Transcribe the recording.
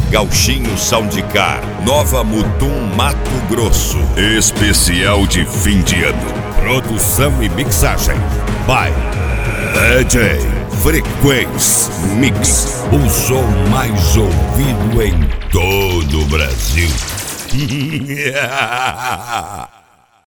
Gauchinho Soundcar, Nova Mutum, Mato Grosso. Especial de fim de ano. Produção e mixagem by DJ Frequência Mix. O som mais ouvido em todo o Brasil.